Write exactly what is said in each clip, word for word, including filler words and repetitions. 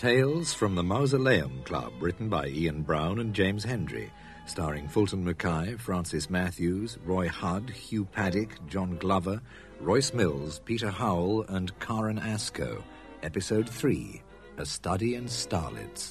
Tales from the Mausoleum Club, written by Ian Brown and James Hendry, starring Fulton Mackay, Francis Matthews, Roy Hudd, Hugh Paddock, John Glover, Royce Mills, Peter Howell, and Karen Asco. Episode three, A Study in Starlets.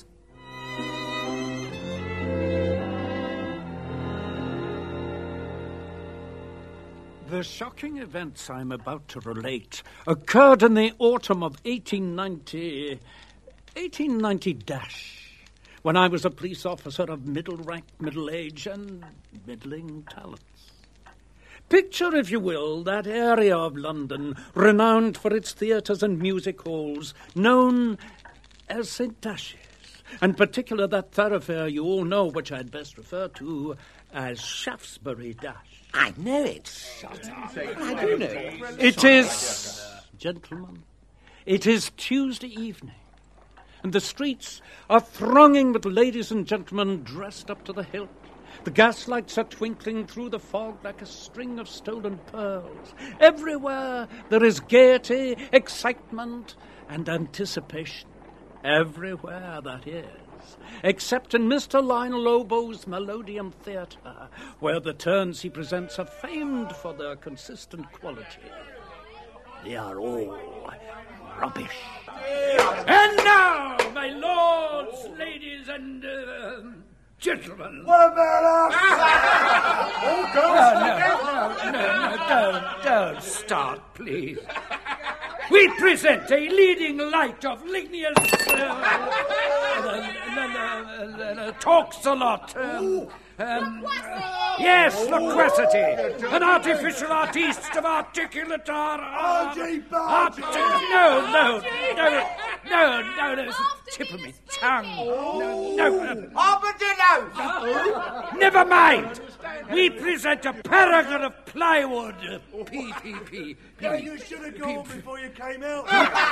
The shocking events I'm about to relate occurred in the autumn of eighteen ninety... eighteen ninety dash, when I was a police officer of middle rank, middle age, and middling talents. Picture, if you will, that area of London renowned for its theatres and music halls, known as Saint Dash's, and particular that thoroughfare you all know, which I'd best refer to as Shaftesbury Dash. I know it. Shut up. I do know it. It is, gentlemen, it is Tuesday evening, and the streets are thronging with ladies and gentlemen dressed up to the hilt. The gaslights are twinkling through the fog like a string of stolen pearls. Everywhere there is gaiety, excitement, and anticipation. Everywhere, that is. Except in Mister Lionel Lobo's Melodeum Theatre, where the turns he presents are famed for their consistent quality. They are all rubbish. And now, my lords, ladies, and uh, gentlemen. What about us? Oh, no, no, no, no, don't, don't start, please. We present a leading light of Lignius. Uh, uh, uh, uh, uh, talks a lot. Um, um, uh, yes, loquacity. An artificial artiste of articulate art. Art, art, no, no, no, no, no, no, it's the tip of my tongue. No, no. Armadillo! Never mind. We present a paragon of plywood. P, P, P. Yeah, you should have gone before you came out.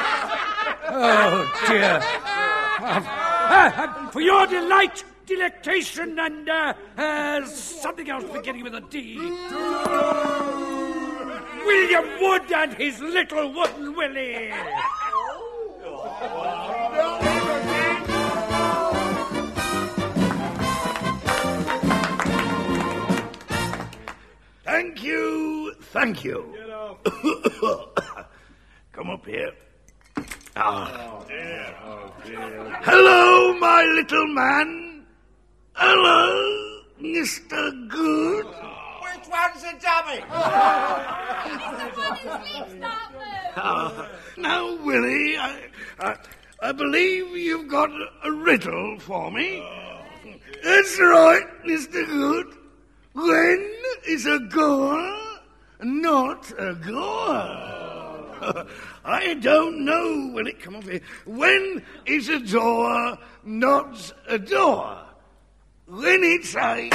Oh, dear. Um, uh, uh, for your delight, delectation, and uh, uh, something else beginning with a D. William Wood and his little wooden Willie. Thank you, thank you. Come up here. Ah. Oh, dear. Oh, dear. Hello, my little man. Hello, Mister Good. Which one's a dummy? Ah, now, Willie, I, I, I believe you've got a riddle for me. That's right, Mister Good. When is a goer not a goer? I don't know when it comes here. When is a door not a door? When it's a...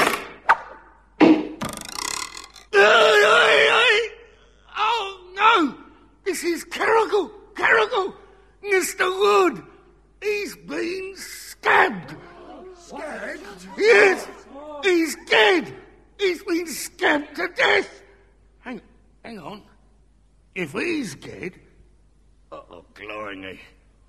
Oh, no! This is Carrigal! Carrigal! Mister Wood! He's been stabbed! Scared? Yes! He's dead! He's been stabbed to death! Hang, hang on. If he's dead... Oh, glory.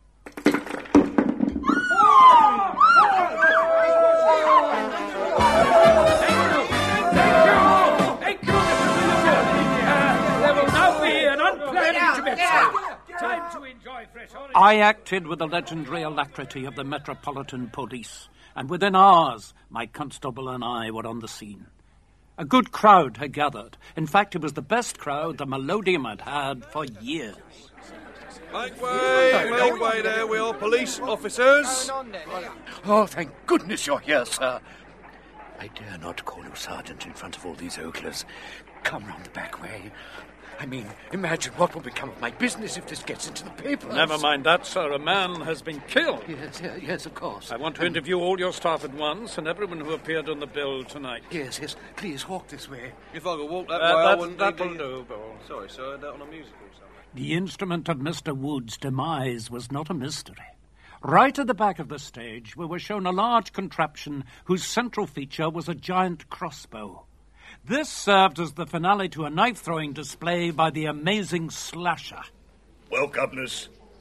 Thank you, uh, there will now be an unplanned intermission. Time to enjoy fresh orange. I acted with the legendary alacrity of the Metropolitan Police, and within hours, my constable and I were on the scene. A good crowd had gathered. In fact, it was the best crowd the Melodeum had had for years. Make way, make way there, we are police officers. Oh, thank goodness you're here, sir. I dare not call you sergeant in front of all these oglers. Come round the back way. I mean, imagine what will become of my business if this gets into the papers. Never mind that, sir. A man has been killed. Yes, yes, yes, of course. I want to interview all your staff at once and everyone who appeared on the bill tonight. Yes, yes. Please walk this way. If I could walk that Uh, way, I that, wouldn't that'll need do, Bill. Sorry, sir, that on a musical or something. The instrument of Mister Wood's demise was not a mystery. Right at the back of the stage, we were shown a large contraption whose central feature was a giant crossbow. This served as the finale to a knife-throwing display by the amazing Slasher. Well, governors,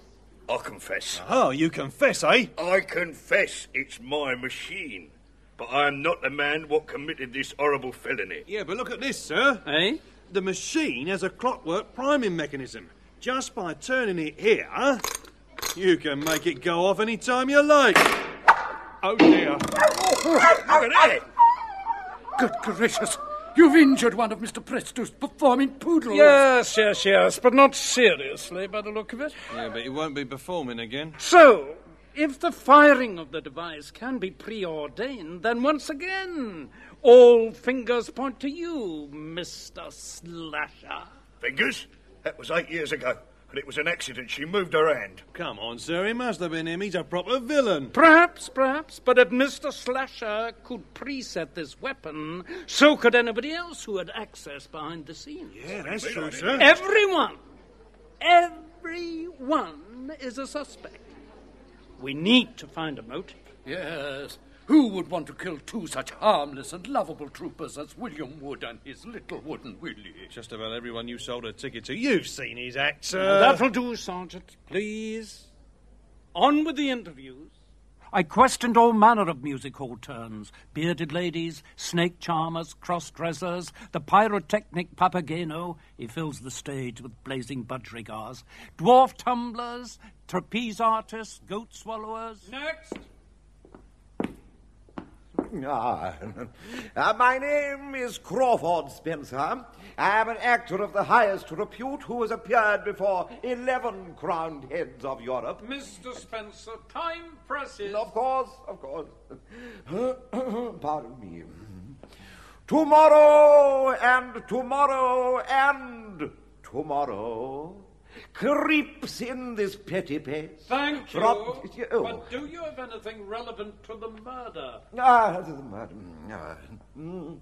I confess. Oh, you confess, eh? I confess it's my machine. But I am not the man what committed this horrible felony. Yeah, but look at this, sir. Eh? The machine has a clockwork priming mechanism. Just by turning it here, you can make it go off any time you like. Oh, dear. Look at that! Good gracious! You've injured one of Mister Presto's performing poodles. Yes, yes, yes, but not seriously by the look of it. Yeah, but he won't be performing again. So, if the firing of the device can be preordained, then once again, all fingers point to you, Mister Slasher. Fingers? That was eight years ago, and it was an accident. She moved her hand. Come on, sir, it must have been him. He's a proper villain. Perhaps, perhaps, but if Mister Slasher could preset this weapon, so could anybody else who had access behind the scenes. Yeah, that's true, sir. Everyone, everyone is a suspect. We need to find a motive. Yes. Who would want to kill two such harmless and lovable troopers as William Wood and his little wooden Willie? Just about everyone you sold a ticket to. You've seen his act, sir. Now, that'll do, Sergeant. Please. On with the interviews. I questioned all manner of music hall turns. Bearded ladies, snake charmers, cross-dressers, the pyrotechnic Papageno, he fills the stage with blazing budgerigars, dwarf tumblers, trapeze artists, goat swallowers. Next! Ah, uh, my name is Crawford Spencer. I am an actor of the highest repute who has appeared before eleven crowned heads of Europe. Mister Spencer, time presses. Of course, of course. Pardon me. Tomorrow and tomorrow and tomorrow creeps in this petty pace. Thank you. From- oh. But do you have anything relevant to the murder? Ah, the murder. Ah, mm.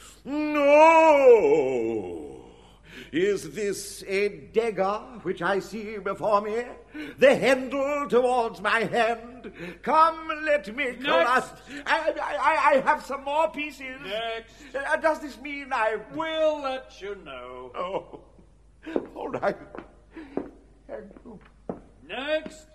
No! Is this a dagger which I see before me? The handle towards my hand? Come, let me clasp. I, I, I have some more pieces. Next. Uh, does this mean I... We'll let you know. Oh, all right. Thank you. Next.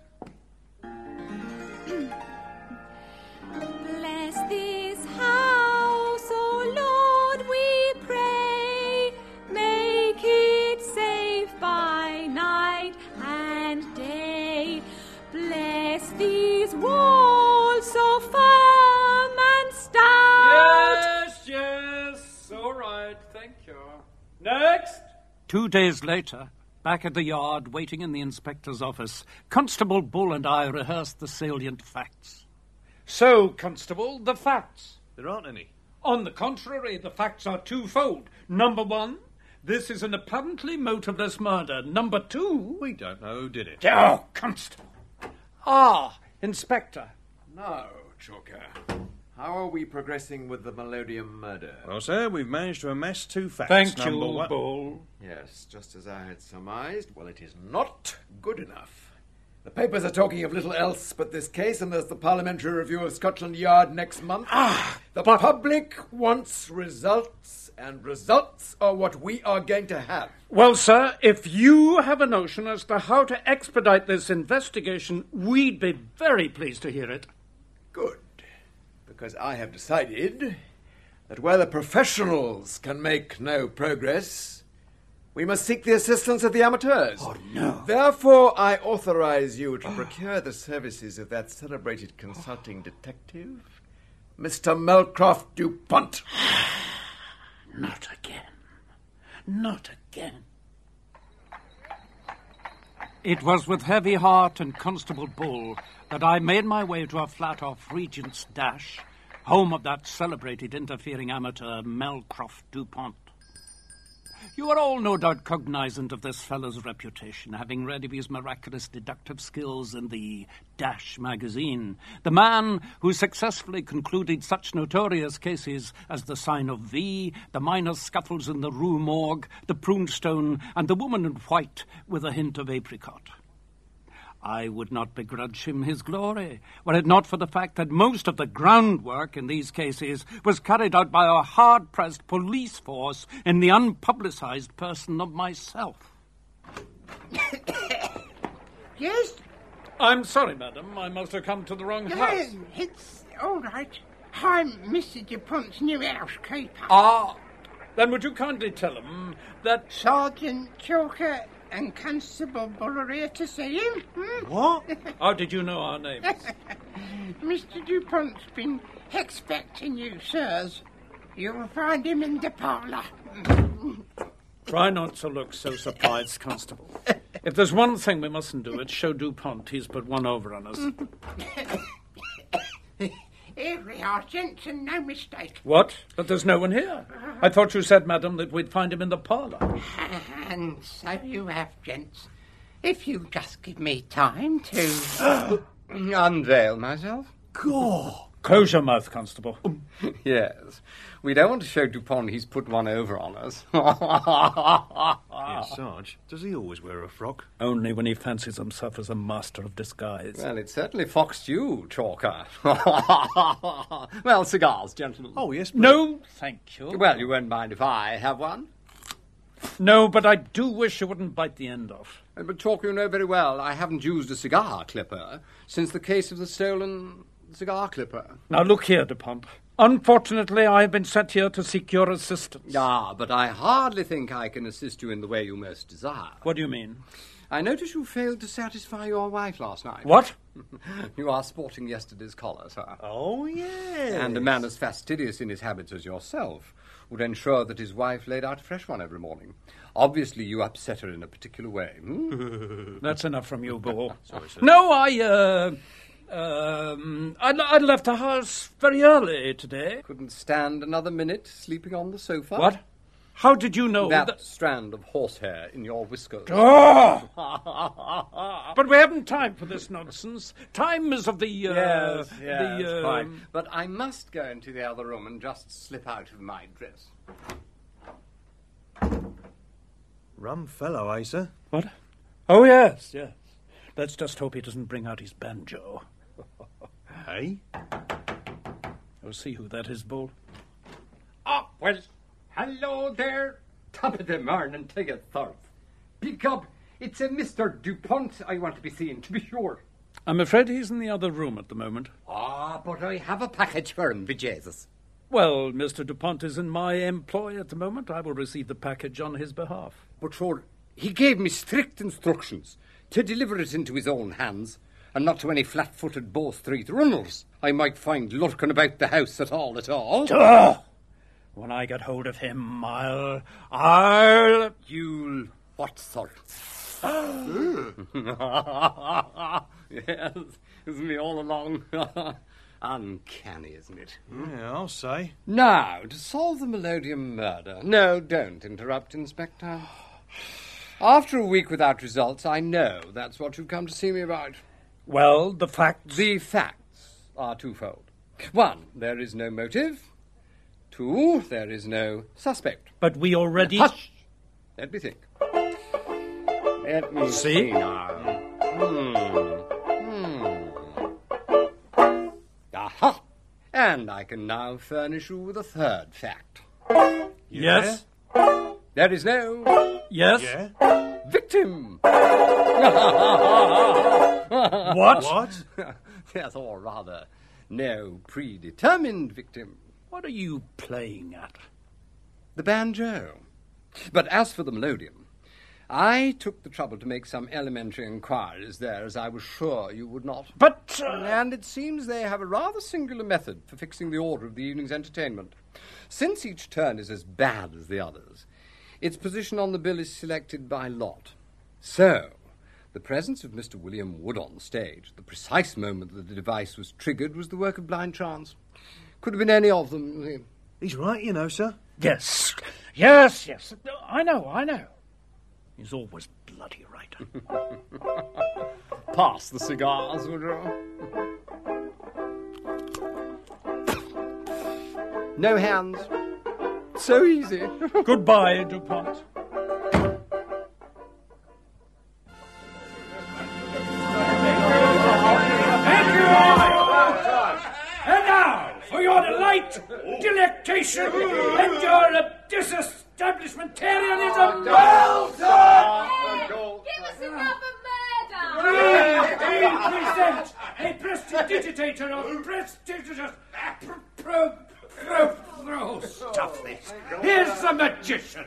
Bless this house, O Lord, we pray. Make it safe by night and day. Bless these walls so firm and stout. Yes, yes. All right, thank you. Next. Two days later, back at the yard, waiting in the inspector's office, Constable Bull and I rehearsed the salient facts. So, Constable, the facts. There aren't any. On the contrary, the facts are twofold. Number one, this is an apparently motiveless murder. Number two... We don't know who did it. Oh, Constable. Ah, Inspector. Now, Chalker, how are we progressing with the Melodium murder? Well, sir, we've managed to amass two facts. Thank Number you, one. Bull. Yes, just as I had surmised. Well, it is not good enough. The papers are talking of little else but this case, and there's the Parliamentary Review of Scotland Yard next month. Ah, the public wants results, and results are what we are going to have. Well, sir, if you have a notion as to how to expedite this investigation, we'd be very pleased to hear it. Good. Because I have decided that where the professionals can make no progress, we must seek the assistance of the amateurs. Oh, no. Therefore, I authorize you to procure the services of that celebrated consulting detective, Mister Melcroft Dupont. Not again. Not again. It was with heavy heart and Constable Bull that I made my way to a flat off Regent's Dash, home of that celebrated interfering amateur, Melcroft Dupont. You are all no doubt cognizant of this fellow's reputation, having read of his miraculous deductive skills in the Dash magazine. The man who successfully concluded such notorious cases as the Sign of V, the minor scuffles in the Rue Morgue, the Prunestone, and the Woman in White with a hint of apricot. I would not begrudge him his glory, were it not for the fact that most of the groundwork in these cases was carried out by a hard-pressed police force in the unpublicized person of myself. Yes? I'm sorry, madam. I must have come to the wrong No, house. it's all right. I'm Mister DuPont's new housekeeper. Ah, then would you kindly tell him that... Sergeant Chalker and Constable Bull are here to see him. Hmm? What? How did you know our names? Mister DuPont's been expecting you, sirs. You'll find him in the parlour. Try not to look so surprised, Constable. If there's one thing we mustn't do, it's show DuPont he's put one over on us. Here we are, gents, and no mistake. What? But there's no one here. I thought you said, madam, that we'd find him in the parlour. And so you have, gents. If you just give me time to unveil myself. God. Close your mouth, Constable. Yes. We don't want to show DuPont he's put one over on us. Yes, Sarge. Does he always wear a frock? Only when he fancies himself as a master of disguise. Well, it certainly foxed you, Chalker. Well, cigars, gentlemen. Oh, yes, please. No, thank you. Well, you won't mind if I have one? No, but I do wish you wouldn't bite the end off. Uh, But, Chalker, you know very well I haven't used a cigar clipper since the case of the stolen cigar clipper. Now, look here, DuPont. Unfortunately, I have been sent here to seek your assistance. Ah, but I hardly think I can assist you in the way you most desire. What do you mean? I notice you failed to satisfy your wife last night. What? You are sporting yesterday's collar, sir. Oh, yes. And a man as fastidious in his habits as yourself would ensure that his wife laid out a fresh one every morning. Obviously, you upset her in a particular way. Hmm? That's enough from you, Bull. Sorry, sir. No, I, uh... Um, I'd, I'd left the house very early today. Couldn't stand another minute sleeping on the sofa? What? How did you know That that... strand of horsehair in your whiskers. Oh! But we haven't time for this nonsense. Time is of the... Uh, Yes, yes, the, uh, fine. But I must go into the other room and just slip out of my dress. Rum fellow, eh, sir? What? Oh, yes, yes. Let's just hope he doesn't bring out his banjo. Hey? We'll see who that is, Bull. Ah, well, hello there. Top of the morning to you, Thorpe. Pick up. It's a Mister DuPont I want to be seeing, to be sure. I'm afraid he's in the other room at the moment. Ah, but I have a package for him, be Jesus. Well, Mister DuPont is in my employ at the moment. I will receive the package on his behalf. But sure, he gave me strict instructions to deliver it into his own hands, and not to any flat-footed Bow Street runners I might find lurking about the house at all at all. Oh! When I get hold of him, I'll... I'll... You'll... what, sir? Yes, isn't he all along? Uncanny, isn't it? Yeah, I'll say. Now, to solve the Melodium murder... No, don't interrupt, Inspector. After a week without results, I know that's what you've come to see me about. Well, the facts... The facts are twofold. One, there is no motive. Two, there is no suspect. But we already... Hush! Let me think. Let me See? see now. Hmm. Hmm. Aha! And I can now furnish you with a third fact. Yes? There is no... Yes? Yeah? victim! What? What? Yes, or rather, no predetermined victim. What are you playing at? The banjo. But as for the Melodium, I took the trouble to make some elementary inquiries there, as I was sure you would not. But... Uh... And it seems they have a rather singular method for fixing the order of the evening's entertainment. Since each turn is as bad as the others, its position on the bill is selected by lot. So, the presence of Mister William Wood on stage, the precise moment that the device was triggered, was the work of blind chance. Could have been any of them. He's right, you know, sir. Yes. Yes, yes. I know, I know. He's always bloody right. Pass the cigars, would you? No hands. So easy. Goodbye, DuPont. Thank you all. And now, for your delight, delectation, and your disestablishmentarianism, well done! Give us another murder! You're a prestigious... Pro... Pro... Pro... Stuff this. Here's the magician.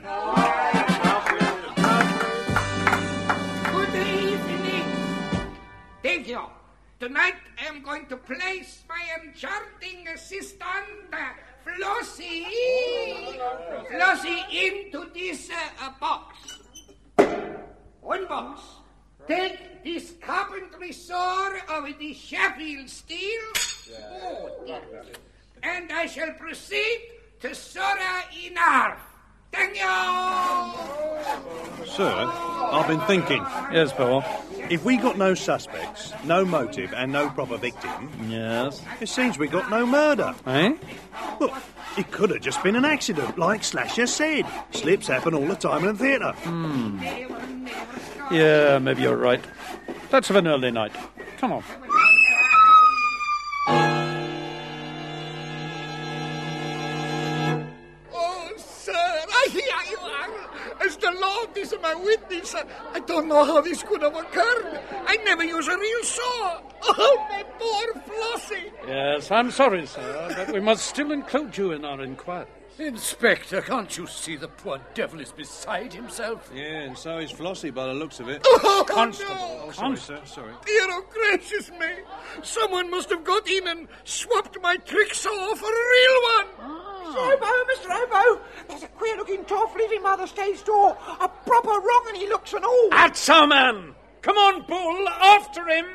Good evening. Thank you. Tonight I am going to place my enchanting assistant, uh, Flossie, Flossie into this uh, uh, box. One box. Take this carpentry saw of the Sheffield steel. Oh, yeah. And I shall proceed to Sora Inar. Thank you! Sir, I've been thinking. Yes, Paul. If we got no suspects, no motive, and no proper victim... Yes? It seems we got no murder. Eh? Look, it could have just been an accident, like Slasher said. Slips happen all the time in the theatre. Hmm. Yeah, maybe you're right. Let's have an early night. Come on. Here you are. As the Lord is my witness, I don't know how this could have occurred. I never use a real saw. Oh, my poor Flossie. Yes, I'm sorry, sir, but we must still include you in our inquiry. Inspector, can't you see the poor devil is beside himself? Yeah, and so is Flossie by the looks of it. Oh, Constable. no. Oh, sorry, sir, sorry. Dear, oh, gracious me. Someone must have got in and swapped my trick saw for a real one. Ah. Robo, Mister Robo, there's a queer-looking toff leaving by the stage door. A proper wrong and he looks and all. That's our man. Come on, Bull, after him.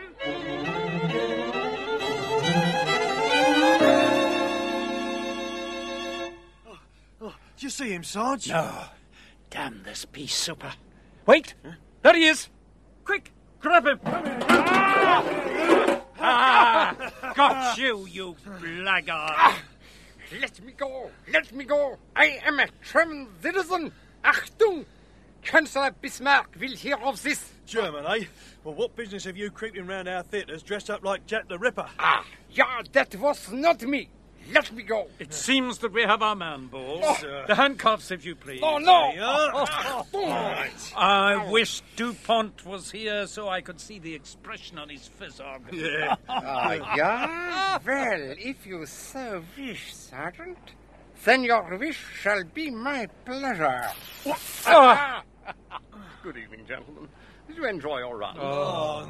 Oh, oh, did you see him, Sarge? No. Damn this pea super. Wait. Huh? There he is. Quick, grab him. Ah! Ah! Got you, you blackguard. Let me go! Let me go! I am a German citizen! Achtung! Chancellor Bismarck will hear of this. German, eh? Well, what business have you creeping round our theatres dressed up like Jack the Ripper? Ah, yeah, that was not me. Let me go. It seems that we have our man, Bull. Oh. The handcuffs, if you please. Oh, no! Oh, oh. Right. I wish DuPont was here so I could see the expression on his physog. Yeah. Ah, yeah? Well, if you so wish, Sergeant, then your wish shall be my pleasure. Oh. Good evening, gentlemen. Did you enjoy your run? Oh,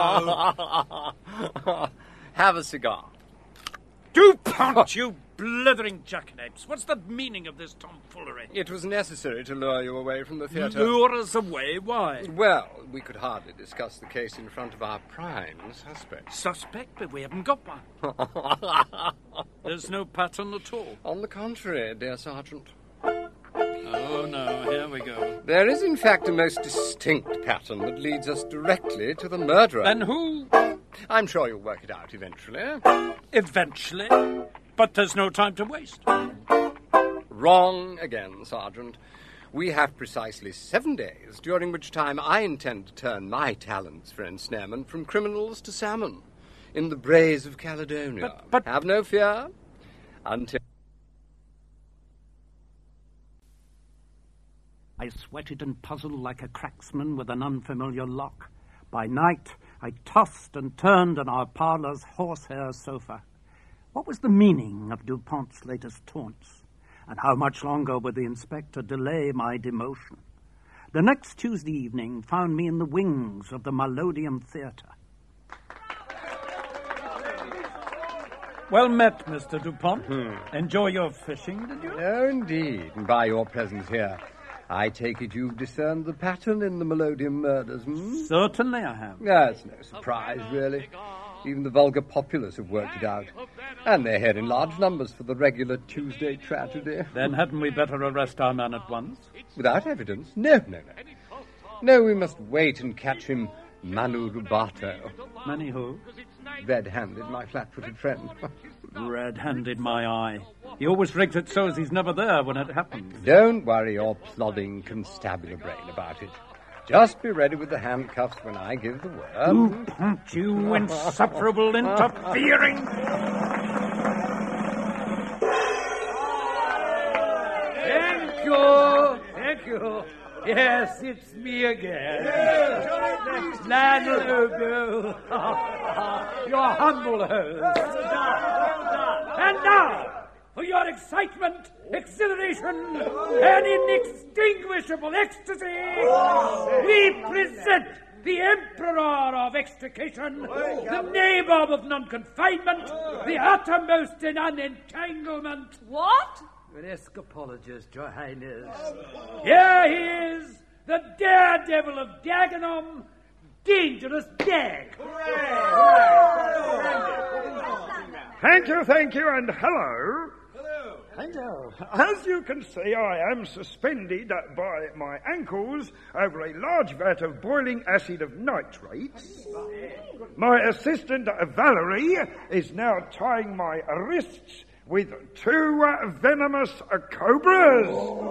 no. Have a cigar. DuPont, you blithering jackanapes. What's the meaning of this tomfoolery? It was necessary to lure you away from the theatre. Lure us away? Why? Well, we could hardly discuss the case in front of our prime suspect. Suspect? But we haven't got one. There's no pattern at all. On the contrary, dear Sergeant. Oh, no, here we go. There is, in fact, a most distinct pattern that leads us directly to the murderer. Then who? I'm sure you'll work it out eventually. Eventually? But there's no time to waste. Wrong again, Sergeant. We have precisely seven days, during which time I intend to turn my talents for ensnarement from criminals to salmon in the braes of Caledonia. But, but... Have no fear. Until... I sweated and puzzled like a cracksman with an unfamiliar lock. By night, I tossed and turned on our parlour's horsehair sofa. What was the meaning of DuPont's latest taunts? And how much longer would the inspector delay my demotion? The next Tuesday evening found me in the wings of the Melodeon Theatre. Well met, Mister DuPont. Hmm. Enjoy your fishing, did you? Oh, indeed. And by your presence here, I take it you've discerned the pattern in the Melodeon murders, hmm? Certainly I have. That's no surprise, really. Even the vulgar populace have worked it out. And they're here in large numbers for the regular Tuesday tragedy. Then hadn't we better arrest our man at once? Without evidence? No, no, no. No, we must wait and catch him Manu Rubato. Manu who? Red-handed, my flat-footed friend. Red-handed, my eye. He always rigs it so as he's never there when it happens. Don't worry your plodding constabular brain about it. Just be ready with the handcuffs when I give the word. DuPont, you insufferable interfering... Thank you. Thank you. Yes, it's me again. Lionel Obo, your humble host. And now, for your excitement, exhilaration, and inextinguishable ecstasy, we present the Emperor of Extrication, the Nabob of Non-Confinement, the uttermost in unentanglement. What? An escapologist, Your Highness. Here he is, the daredevil of Dagenham, Dangerous Dag. Thank you, thank you, and hello. Hello. Thank you. As you can see, I am suspended by my ankles over a large vat of boiling acid of nitrates. My assistant, Valerie, is now tying my wrists with two uh, venomous uh, cobras.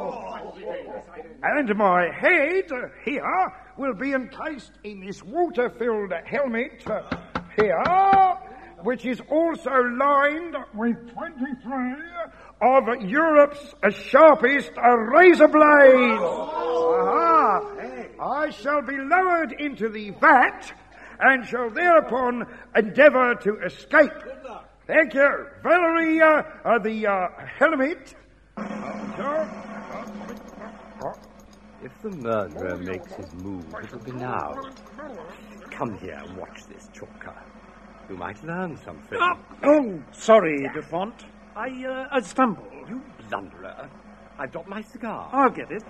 And my head uh, here will be encased in this water-filled helmet uh, here, which is also lined with twenty-three of Europe's uh, sharpest uh, razor blades. Aha. I shall be lowered into the vat and shall thereupon endeavour to escape. Thank you. Valerie, uh, uh, the uh, helmet. If the murderer makes his move, it'll be now. Come here and watch this, Chalker. You might learn something. Oh, oh sorry, Dupont. I, uh, I stumbled. You blunderer. I've got my cigar. I'll get it.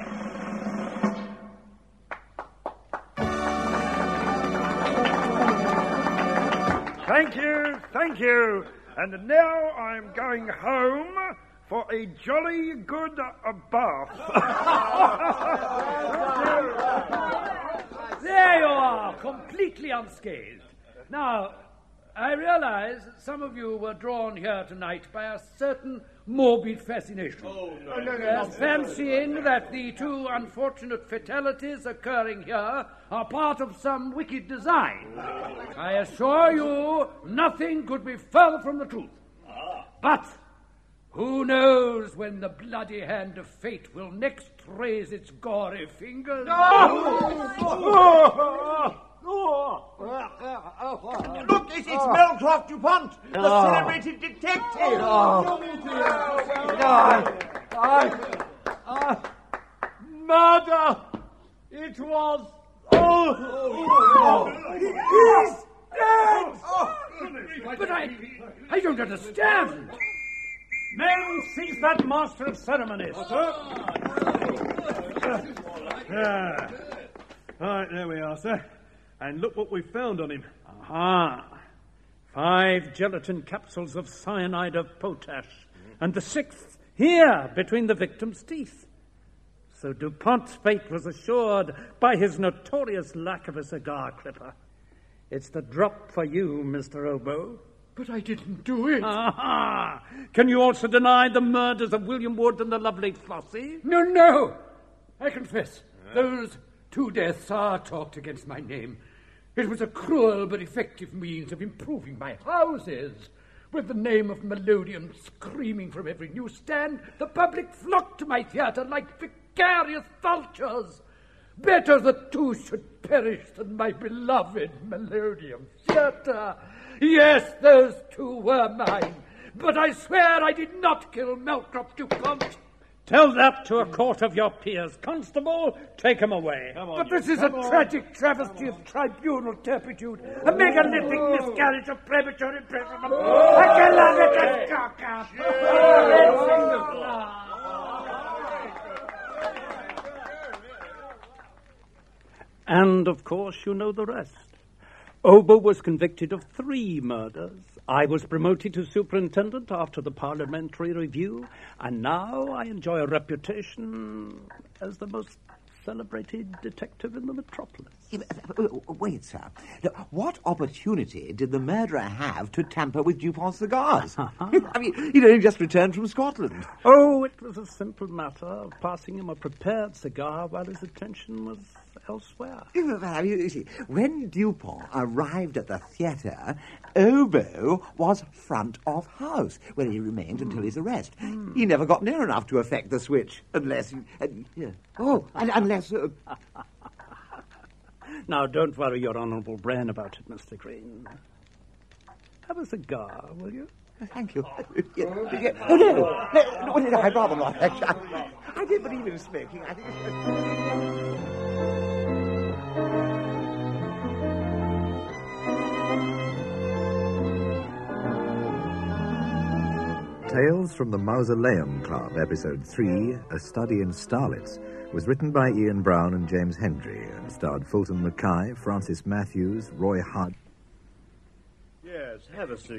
Thank you, thank you. And now I'm going home for a jolly good uh, bath. There you are, completely unscathed. Now, I realize that some of you were drawn here tonight by a certain morbid fascination. Oh, no. no, no, no fancying that the two unfortunate fatalities occurring here are part of some wicked design. I assure you, nothing could be further from the truth. But who knows when the bloody hand of fate will next raise its gory fingers? Look, it's, it's Melcroft Dupont, the oh. celebrated detective. Oh. I, I, murder! It was... Oh! oh. He's dead! Oh. But I... I don't understand. Men, seize that master of ceremonies. Yeah. Right, there we are, sir. And look what we found on him. Aha. Five gelatin capsules of cyanide of potash. And the sixth here, between the victim's teeth. So Dupont's fate was assured by his notorious lack of a cigar clipper. It's the drop for you, Mister Obo. But I didn't do it. Aha! Can you also deny the murders of William Wood and the lovely Flossie? No, no! I confess, uh. those two deaths are talked against my name. It was a cruel but effective means of improving my houses. With the name of Melodium screaming from every newsstand, the public flocked to my theatre like vicarious vultures. Better the two should perish than my beloved Melodium Theatre. Yes, those two were mine, but I swear I did not kill Melcroft Dupont. Tell that to a court of your peers. Constable, take him away. On, but this is a on. tragic travesty of tribunal turpitude, a megalithic oh. miscarriage of premature imprisonment, oh. a calamitous cock-up. And, of course, you know the rest. Obo was convicted of three murders. I was promoted to superintendent after the parliamentary review, and now I enjoy a reputation as the most celebrated detective in the metropolis. Wait, sir. What opportunity did the murderer have to tamper with Dupont's cigars? I mean, he'd only just returned from Scotland. Oh, it was a simple matter of passing him a prepared cigar while his attention was elsewhere. I mean, you see, when Dupont arrived at the theatre, Obo was front of house, where he remained until his arrest. Mm. He never got near enough to effect the switch, unless... He, uh, yeah. Oh, and unless unless... Uh... Now, don't worry your honourable brain about it, Mister Green. Have a cigar, will you? Thank you. Yeah, yeah. Oh, no, no, no, no, I'd rather not, actually. I, I did believe in smoking. I think Tales from the Mausoleum Club, Episode three, A Study in Starlets, was written by Ian Brown and James Hendry and starred Fulton Mackay, Francis Matthews, Roy Hudd. Yes, have a cigar.